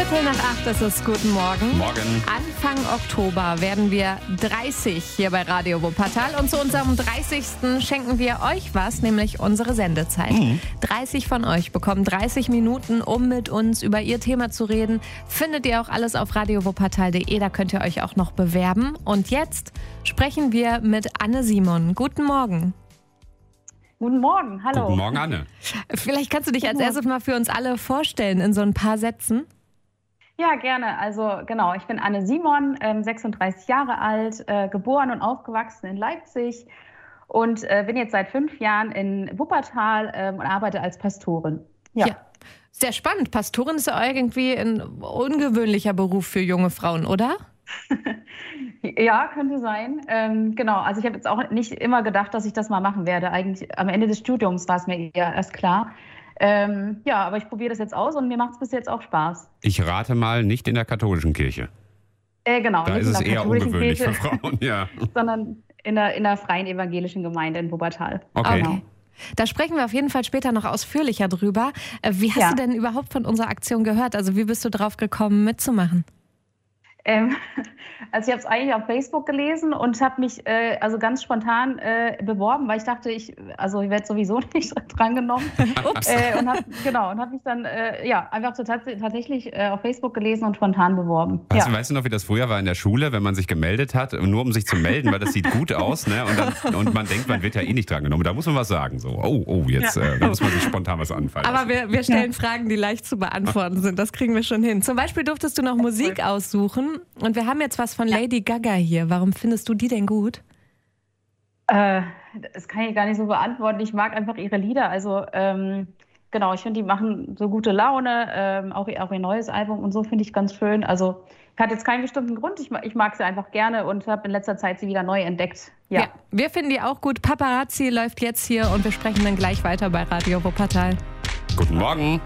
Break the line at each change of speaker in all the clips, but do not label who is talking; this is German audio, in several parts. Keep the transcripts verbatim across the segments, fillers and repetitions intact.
Viertel nach acht ist es. Guten Morgen.
Morgen.
Anfang Oktober werden wir dreißig hier bei Radio Wuppertal. Und zu unserem dreißigsten schenken wir euch was, nämlich unsere Sendezeit. Mhm. dreißig von euch bekommen dreißig Minuten, um mit uns über ihr Thema zu reden. Findet ihr auch alles auf radio wuppertal punkt de. Da könnt ihr euch auch noch bewerben. Und jetzt sprechen wir mit Anne Simon. Guten Morgen.
Guten Morgen, hallo.
Guten Morgen, Anne.
Vielleicht kannst du dich als erstes mal für uns alle vorstellen in so ein paar Sätzen.
Ja, gerne. Also genau, ich bin Anne Simon, ähm, sechsunddreißig Jahre alt, äh, geboren und aufgewachsen in Leipzig und äh, bin jetzt seit fünf Jahren in Wuppertal ähm, und arbeite als Pastorin. Ja.
ja, sehr spannend. Pastorin ist ja irgendwie ein ungewöhnlicher Beruf für junge Frauen, oder?
Ja, könnte sein. Ähm, genau, also ich habe jetzt auch nicht immer gedacht, dass ich das mal machen werde. Eigentlich am Ende des Studiums war es mir eher erst klar. Ähm, ja, aber ich probiere das jetzt aus und mir macht es bis jetzt auch Spaß.
Ich rate mal, nicht in der katholischen Kirche.
Äh, genau.
Da ist es eher ungewöhnlich Kirche, für Frauen, ja.
Sondern in der, in der freien evangelischen Gemeinde in Wuppertal.
Okay.
okay. Da sprechen wir auf jeden Fall später noch ausführlicher drüber. Wie hast
ja.
du denn überhaupt von unserer Aktion gehört? Also wie bist du drauf gekommen, mitzumachen?
Ähm, also ich habe es eigentlich auf Facebook gelesen und habe mich äh, also ganz spontan äh, beworben, weil ich dachte, ich also ich werde sowieso nicht drangenommen. äh, und habe genau und habe mich dann äh, ja einfach total, tatsächlich äh, auf Facebook gelesen und spontan beworben.
Weißt,
ja.
du, weißt du noch, wie das früher war in der Schule, wenn man sich gemeldet hat, nur um sich zu melden, weil das sieht gut aus, ne? Und, dann, und man denkt, man wird ja eh nicht drangenommen. Da muss man was sagen, so oh oh jetzt ja. äh, da muss man sich spontan was anfallen.
Aber wir, wir stellen ja. Fragen, die leicht zu beantworten sind. Das kriegen wir schon hin. Zum Beispiel durftest du noch Musik aussuchen. Und wir haben jetzt was von Lady Gaga hier. Warum findest du die denn gut?
Äh, das kann ich gar nicht so beantworten. Ich mag einfach ihre Lieder. Also ähm, genau, ich finde, die machen so gute Laune. Ähm, auch, auch ihr neues Album und so finde ich ganz schön. Also hat jetzt keinen bestimmten Grund. Ich, ich mag sie einfach gerne und habe in letzter Zeit sie wieder neu entdeckt. Ja.
ja, wir finden die auch gut. Paparazzi läuft jetzt hier und wir sprechen dann gleich weiter bei Radio Wuppertal.
Guten Morgen.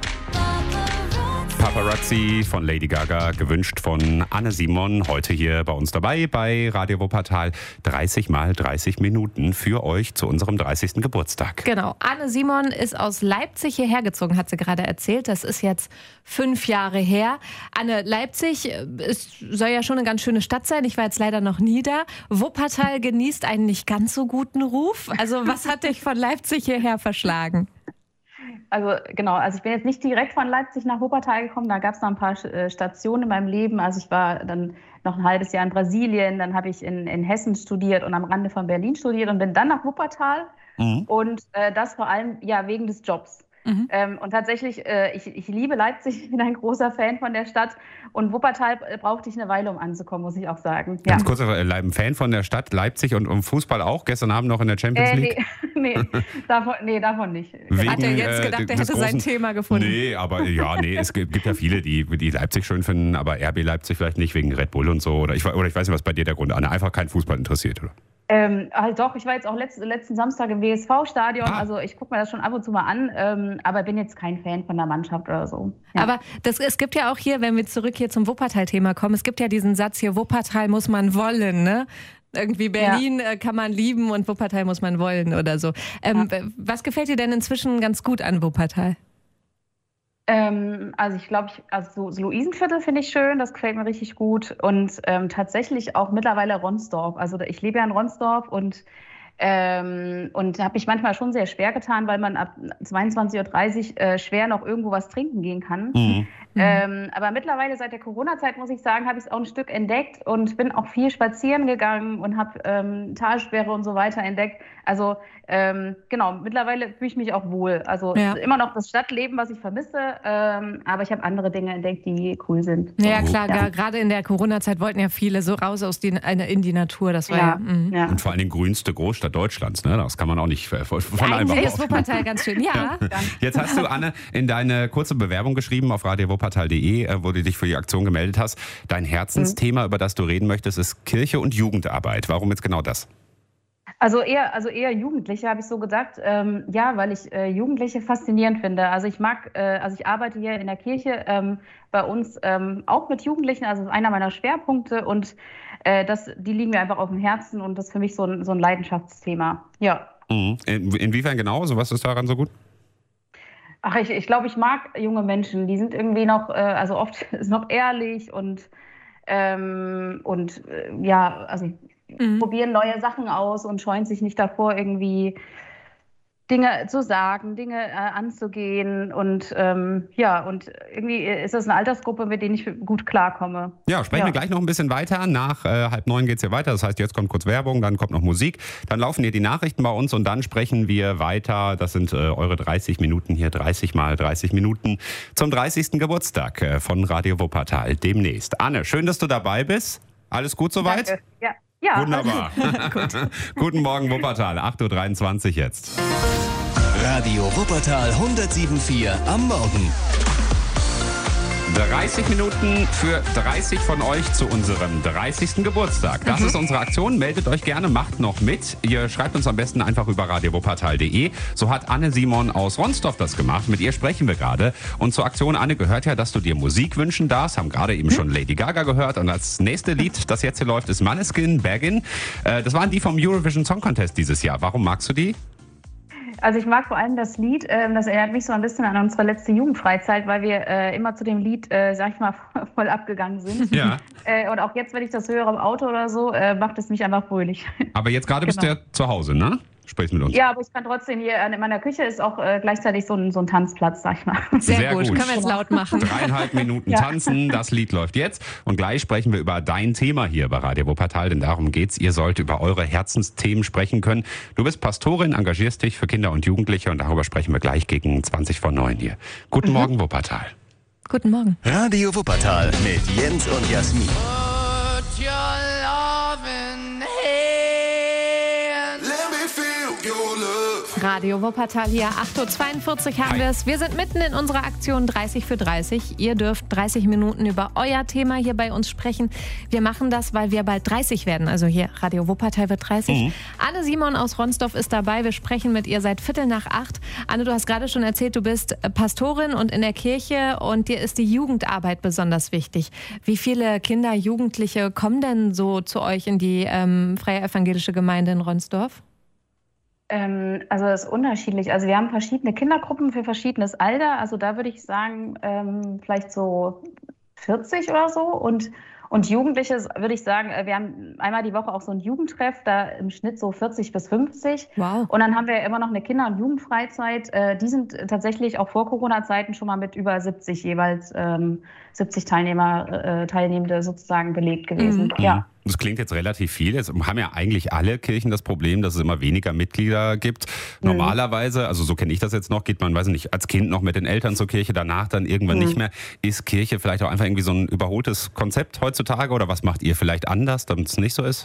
Paparazzi von Lady Gaga, gewünscht von Anne Simon, heute hier bei uns dabei bei Radio Wuppertal. dreißig mal dreißig Minuten für euch zu unserem dreißigsten Geburtstag.
Genau, Anne Simon ist aus Leipzig hierher gezogen, hat sie gerade erzählt. Das ist jetzt fünf Jahre her. Anne, Leipzig ist, soll ja schon eine ganz schöne Stadt sein. Ich war jetzt leider noch nie da. Wuppertal genießt einen nicht ganz so guten Ruf. Also was hat dich von Leipzig hierher verschlagen?
Also genau, also ich bin jetzt nicht direkt von Leipzig nach Wuppertal gekommen, da gab es noch ein paar Stationen in meinem Leben. Also ich war dann noch ein halbes Jahr in Brasilien, dann habe ich in, in Hessen studiert und am Rande von Berlin studiert und bin dann nach Wuppertal mhm. und äh, das vor allem ja wegen des Jobs. Mhm. Ähm, und tatsächlich, äh, ich, ich liebe Leipzig, ich bin ein großer Fan von der Stadt und Wuppertal äh, brauchte ich eine Weile, um anzukommen, muss ich auch sagen. Ja.
Ganz kurz, äh, ein Fan von der Stadt Leipzig und um Fußball auch, gestern Abend noch in der Champions
äh,
League?
Nee, nee, davon, nee davon nicht.
Wegen,
Hat er jetzt gedacht, er hätte
großen,
sein Thema gefunden?
Nee, aber ja, nee, es gibt, gibt ja viele, die, die Leipzig schön finden, aber R B Leipzig vielleicht nicht, wegen Red Bull und so. Oder ich, oder ich weiß nicht, was bei dir der Grund ist. Einfach kein Fußball interessiert, oder?
Ähm, halt doch, ich war jetzt auch letzt, letzten Samstag im W S V-Stadion, ah. also ich gucke mir das schon ab und zu mal an, ähm, aber bin jetzt kein Fan von der Mannschaft oder so. Ja.
Aber das, es gibt ja auch hier, wenn wir zurück hier zum Wuppertal-Thema kommen, es gibt ja diesen Satz hier, Wuppertal muss man wollen, ne? Irgendwie Berlin ja. kann man lieben und Wuppertal muss man wollen oder so. Ähm, ja. Was gefällt dir denn inzwischen ganz gut an Wuppertal?
Ähm, also ich glaube, also so, so Luisenviertel finde ich schön, das gefällt mir richtig gut und ähm, tatsächlich auch mittlerweile Ronsdorf. Also ich lebe ja in Ronsdorf und ähm, und habe mich manchmal schon sehr schwer getan, weil man ab zweiundzwanzig Uhr dreißig äh, schwer noch irgendwo was trinken gehen kann. Mhm. Ähm, aber mittlerweile seit der Corona-Zeit, muss ich sagen, habe ich es auch ein Stück entdeckt und bin auch viel spazieren gegangen und habe ähm, Talsperre und so weiter entdeckt. Also ähm, genau, mittlerweile fühle ich mich auch wohl. Also ja. immer noch das Stadtleben, was ich vermisse, ähm, aber ich habe andere Dinge entdeckt, die cool sind.
Ja klar, ja. gerade in der Corona-Zeit wollten ja viele so raus aus die, in die Natur. Das war ja, ja,
ja. Und vor allem die grünste Großstadt Deutschlands, ne? Das kann man auch nicht von
einem ist Wuppertal ganz schön, ja.
ja. Jetzt hast du, Anne, in deine kurze Bewerbung geschrieben auf radio wuppertal punkt de, wo du dich für die Aktion gemeldet hast. Dein Herzensthema, mhm. über das du reden möchtest, ist Kirche und Jugendarbeit. Warum jetzt genau das?
Also eher, also eher Jugendliche, habe ich so gedacht. Ähm, ja, weil ich äh, Jugendliche faszinierend finde. Also ich mag, äh, also ich arbeite hier in der Kirche ähm, bei uns ähm, auch mit Jugendlichen. Also das ist einer meiner Schwerpunkte und äh, das, die liegen mir einfach auf dem Herzen und das ist für mich so ein, so ein Leidenschaftsthema. Ja.
Mhm. In, inwiefern genau? So, was ist daran so gut?
Ach, ich, ich glaube, ich mag junge Menschen. Die sind irgendwie noch, äh, also oft ist noch ehrlich und, ähm, und äh, ja, also
Mhm.
probieren neue Sachen aus und scheuen sich nicht davor, irgendwie Dinge zu sagen, Dinge äh, anzugehen. Und ähm, ja, und irgendwie ist das eine Altersgruppe, mit denen ich gut klarkomme.
Ja, sprechen
Ja.
wir gleich noch ein bisschen weiter. Nach äh, halb neun geht's hier weiter. Das heißt, jetzt kommt kurz Werbung, dann kommt noch Musik. Dann laufen hier die Nachrichten bei uns und dann sprechen wir weiter. Das sind äh, eure dreißig Minuten hier, dreißig mal dreißig Minuten zum dreißigsten Geburtstag äh, von Radio Wuppertal demnächst. Anne, schön, dass du dabei bist. Alles gut soweit?
Danke. Ja. Ja,
Wunderbar. Guten Morgen Wuppertal, acht Uhr dreiundzwanzig jetzt.
Radio Wuppertal hundertsieben Komma vier am Morgen.
dreißig Minuten für dreißig von euch zu unserem dreißigsten Geburtstag. Das mhm. ist unsere Aktion. Meldet euch gerne, macht noch mit. Ihr schreibt uns am besten einfach über radio wuppertal punkt de. So hat Anne Simon aus Ronsdorf das gemacht. Mit ihr sprechen wir gerade. Und zur Aktion, Anne, gehört ja, dass du dir Musik wünschen darfst. Haben gerade eben mhm. schon Lady Gaga gehört. Und das nächste Lied, das jetzt hier läuft, ist Måneskin, Baggin'. Äh, das waren die vom Eurovision Song Contest dieses Jahr. Warum magst du die?
Also ich mag vor allem das Lied, äh, das erinnert mich so ein bisschen an unsere letzte Jugendfreizeit, weil wir äh, immer zu dem Lied, äh, sag ich mal, voll abgegangen sind.
Ja.
Äh, und auch jetzt, wenn ich das höre im Auto oder so, äh, macht es mich einfach fröhlich.
Aber jetzt gerade genau. bist du ja zu Hause, ne? Sprichst mit uns.
Ja, aber ich kann trotzdem hier, in meiner Küche ist auch äh, gleichzeitig so ein, so ein Tanzplatz, sag ich mal.
Sehr,
Sehr
gut.
gut,
können wir jetzt laut machen.
Dreieinhalb Minuten
ja.
tanzen, das Lied läuft jetzt. Und gleich sprechen wir über dein Thema hier bei Radio Wuppertal, denn darum geht's. Ihr sollt über eure Herzensthemen sprechen können. Du bist Pastorin, engagierst dich für Kinder und Jugendliche und darüber sprechen wir gleich gegen zwanzig vor neun hier. Guten mhm. Morgen, Wuppertal.
Guten Morgen.
Radio Wuppertal mit Jens und Jasmin.
Put your loving hand. Let me feel your love.
Radio Wuppertal hier, acht Uhr zweiundvierzig haben wir es. Wir sind mitten in unserer Aktion dreißig für dreißig. Ihr dürft dreißig Minuten über euer Thema hier bei uns sprechen. Wir machen das, weil wir bald dreißig werden. Also hier, Radio Wuppertal wird dreißig. Mhm. Anne Simon aus Ronsdorf ist dabei. Wir sprechen mit ihr seit Viertel nach acht. Anne, du hast gerade schon erzählt, du bist Pastorin und in der Kirche und dir ist die Jugendarbeit besonders wichtig. Wie viele Kinder, Jugendliche kommen denn so zu euch in die ähm, Freie Evangelische Gemeinde in Ronsdorf?
Also es ist unterschiedlich. Also wir haben verschiedene Kindergruppen für verschiedenes Alter. Also da würde ich sagen, ähm, vielleicht so vierzig oder so. Und, und Jugendliche würde ich sagen, wir haben einmal die Woche auch so ein Jugendtreff, da im Schnitt so vierzig bis fünfzig.
Wow.
Und dann haben wir immer noch eine Kinder- und Jugendfreizeit. Äh, die sind tatsächlich auch vor Corona-Zeiten schon mal mit über siebzig jeweils, ähm, siebzig Teilnehmer, äh, Teilnehmende sozusagen belegt gewesen.
Mhm.
Ja.
Das klingt jetzt relativ viel. Jetzt haben ja eigentlich alle Kirchen das Problem, dass es immer weniger Mitglieder gibt. Normalerweise, also so kenne ich das jetzt noch, geht man, weiß ich nicht, als Kind noch mit den Eltern zur Kirche, danach dann irgendwann mhm. nicht mehr. Ist Kirche vielleicht auch einfach irgendwie so ein überholtes Konzept heutzutage oder was macht ihr vielleicht anders, damit es nicht so ist?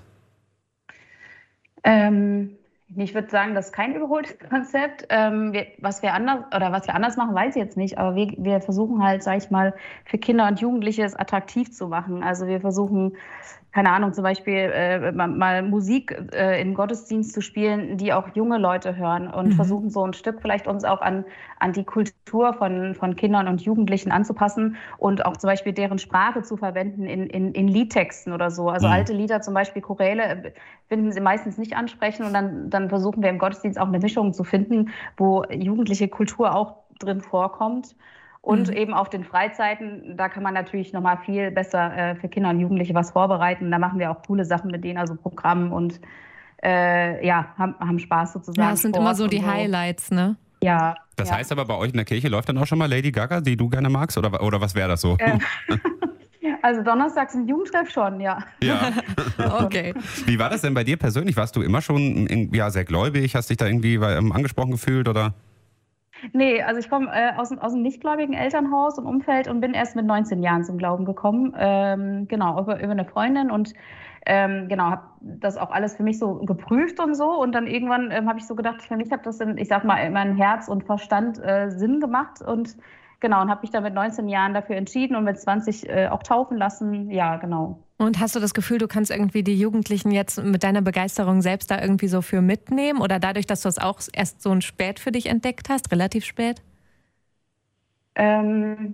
Ähm, ich würde sagen, das ist kein überholtes Konzept. Ähm, wir, was wir anders oder was wir anders machen, weiß ich jetzt nicht. Aber wir, wir versuchen halt, sage ich mal, für Kinder und Jugendliche es attraktiv zu machen. Also wir versuchen, keine Ahnung, zum Beispiel äh, mal, mal Musik äh, im Gottesdienst zu spielen, die auch junge Leute hören und mhm. versuchen so ein Stück vielleicht uns auch an, an die Kultur von, von Kindern und Jugendlichen anzupassen und auch zum Beispiel deren Sprache zu verwenden in, in, in Liedtexten oder so. Also mhm. alte Lieder, zum Beispiel Choräle, finden sie meistens nicht ansprechen und dann, dann versuchen wir im Gottesdienst auch eine Mischung zu finden, wo jugendliche Kultur auch drin vorkommt. Und mhm. eben auf den Freizeiten, da kann man natürlich nochmal viel besser äh, für Kinder und Jugendliche was vorbereiten. Da machen wir auch coole Sachen mit denen, also Programm und äh, ja, haben, haben Spaß sozusagen.
Ja, das sind
Sport
immer so die
so.
Highlights, ne?
Ja.
Das
ja.
heißt aber, bei euch in der Kirche läuft dann auch schon mal Lady Gaga, die du gerne magst? Oder, oder was wäre das so?
Äh, also donnerstags im Jugendtreff schon, ja.
Ja.
Okay.
Wie war das denn bei dir persönlich? Warst du immer schon ja, sehr gläubig? Hast dich da irgendwie ähm, angesprochen gefühlt, oder?
Nee, also ich komme äh, aus, aus einem nichtgläubigen Elternhaus und Umfeld und bin erst mit neunzehn Jahren zum Glauben gekommen. Ähm, genau, über, über eine Freundin und ähm, genau, habe das auch alles für mich so geprüft und so. Und dann irgendwann ähm, habe ich so gedacht, für mich hat das, in, ich sag mal, in meinem Herz und Verstand äh, Sinn gemacht. Und genau, und habe mich dann mit neunzehn Jahren dafür entschieden und mit zwanzig äh, auch taufen lassen. Ja, genau.
Und hast du das Gefühl, du kannst irgendwie die Jugendlichen jetzt mit deiner Begeisterung selbst da irgendwie so für mitnehmen? Oder dadurch, dass du es auch erst so spät für dich entdeckt hast, relativ spät?
Ähm,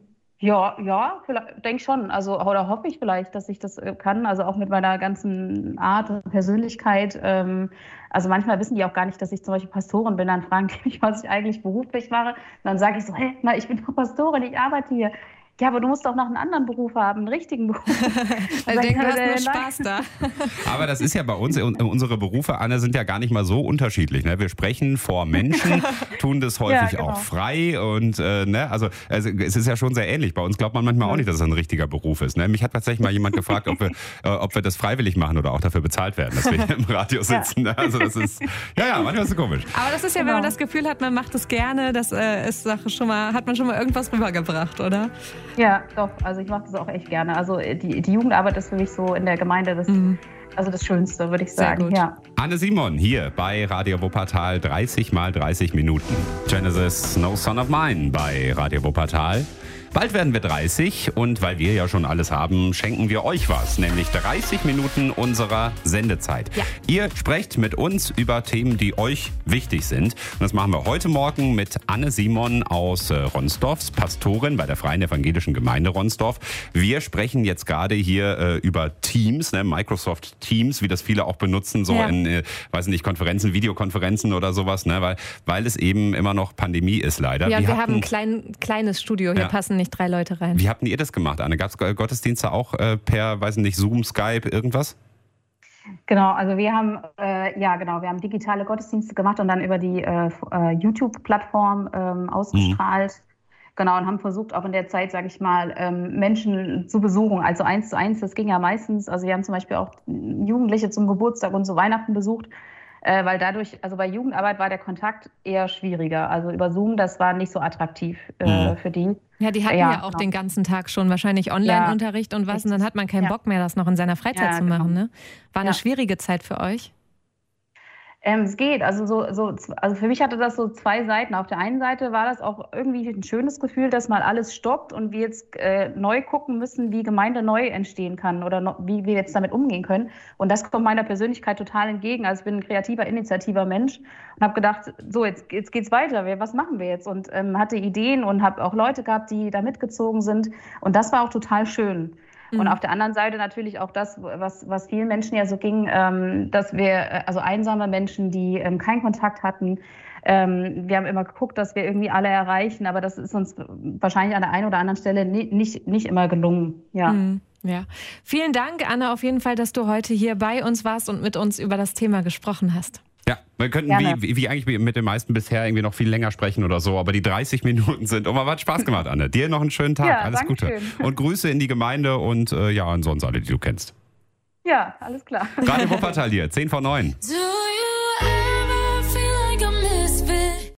Ja, ja, denke schon. Also, oder hoffe ich vielleicht, dass ich das kann. Also auch mit meiner ganzen Art und Persönlichkeit. Ähm, also manchmal wissen die auch gar nicht, dass ich zum Beispiel Pastorin bin. Dann fragen die mich, was ich eigentlich beruflich mache. Und dann sage ich so, hey, na, ich bin doch Pastorin, ich arbeite hier. Ja, aber du musst doch noch einen anderen Beruf haben, einen richtigen Beruf.
Ich denke, du hast nur Spaß da.
Aber das ist ja bei uns, unsere Berufe, Anne, sind ja gar nicht mal so unterschiedlich. Ne? Wir sprechen vor Menschen, tun das häufig ja, genau. auch frei. Und äh, ne? also, also es ist ja schon sehr ähnlich. Bei uns glaubt man manchmal auch nicht, dass es ein richtiger Beruf ist. Ne? Mich hat tatsächlich mal jemand gefragt, ob wir, äh, ob wir das freiwillig machen oder auch dafür bezahlt werden, dass wir hier im Radio sitzen. Ja. Ne? Also das ist, ja, ja, manchmal ist es komisch.
Aber das ist ja, genau. wenn man das Gefühl hat, man macht es gerne, das äh, ist schon mal, hat man schon mal irgendwas rübergebracht, oder?
Ja, doch. Also ich mache das auch echt gerne. Also die, die Jugendarbeit ist für mich so in der Gemeinde das, mhm. also das Schönste, würde ich sagen. Ja.
Anne Simon hier bei Radio Wuppertal, dreißig mal dreißig Minuten. Genesis No Son of Mine bei Radio Wuppertal. Bald werden wir dreißig und weil wir ja schon alles haben, schenken wir euch was, nämlich dreißig Minuten unserer Sendezeit. Ja. Ihr sprecht mit uns über Themen, die euch wichtig sind. Und das machen wir heute Morgen mit Anne Simon aus Ronsdorf, Pastorin bei der Freien Evangelischen Gemeinde Ronsdorf. Wir sprechen jetzt gerade hier äh, über Teams, ne, Microsoft Teams, wie das viele auch benutzen, so ja. in, äh, weiß nicht, Konferenzen, Videokonferenzen oder sowas, ne, weil, weil es eben immer noch Pandemie ist leider.
Ja,
wir,
wir
hatten,
haben ein klein, kleines Studio, hier ja. passen nicht drei Leute rein.
Wie habt ihr das gemacht, Anne? Gab es Gottesdienste auch äh, per, weiß nicht, Zoom, Skype, irgendwas?
Genau, also wir haben, äh, ja genau, wir haben digitale Gottesdienste gemacht und dann über die äh, YouTube-Plattform ähm, ausgestrahlt. Mhm. Genau, und haben versucht, auch in der Zeit, sage ich mal, ähm, Menschen zu besuchen, also eins zu eins, das ging ja meistens. Also wir haben zum Beispiel auch Jugendliche zum Geburtstag und zu Weihnachten besucht. Äh, weil dadurch, also bei Jugendarbeit war der Kontakt eher schwieriger. Also über Zoom, das war nicht so attraktiv äh, mhm. für die.
Ja, die hatten ja, ja auch genau. den ganzen Tag schon wahrscheinlich Online-Unterricht ja, und was. Und dann hat man keinen ja. Bock mehr, das noch in seiner Freizeit ja, zu machen. Genau. Ne? War eine ja. schwierige Zeit für euch?
Ähm, es geht. Also, so, so, also für mich hatte das so zwei Seiten. Auf der einen Seite war das auch irgendwie ein schönes Gefühl, dass mal alles stoppt und wir jetzt äh, neu gucken müssen, wie Gemeinde neu entstehen kann oder no, wie wir jetzt damit umgehen können. Und das kommt meiner Persönlichkeit total entgegen. Also ich bin ein kreativer, initiativer Mensch und habe gedacht, so jetzt, jetzt geht's weiter. Was machen wir jetzt? Und ähm, hatte Ideen und habe auch Leute gehabt, die da mitgezogen sind. Und das war auch total schön. Und auf der anderen Seite natürlich auch das, was, was vielen Menschen ja so ging, ähm, dass wir, also einsame Menschen, die ähm, keinen Kontakt hatten, ähm, wir haben immer geguckt, dass wir irgendwie alle erreichen, aber das ist uns wahrscheinlich an der einen oder anderen Stelle nie, nicht, nicht immer gelungen. Ja.
Mhm. Ja. Vielen Dank, Anne, auf jeden Fall, dass du heute hier bei uns warst und mit uns über das Thema gesprochen hast.
Ja, wir könnten wie, wie eigentlich mit den meisten bisher irgendwie noch viel länger sprechen oder so, aber die dreißig Minuten sind. Und hat Spaß gemacht, Anne. Dir noch einen schönen Tag.
Ja,
alles Gute.
Schön.
Und Grüße in die Gemeinde und äh, ja, und sonst alle, die du kennst.
Ja, alles klar.
Radio Wuppertal hier, zehn vor neun.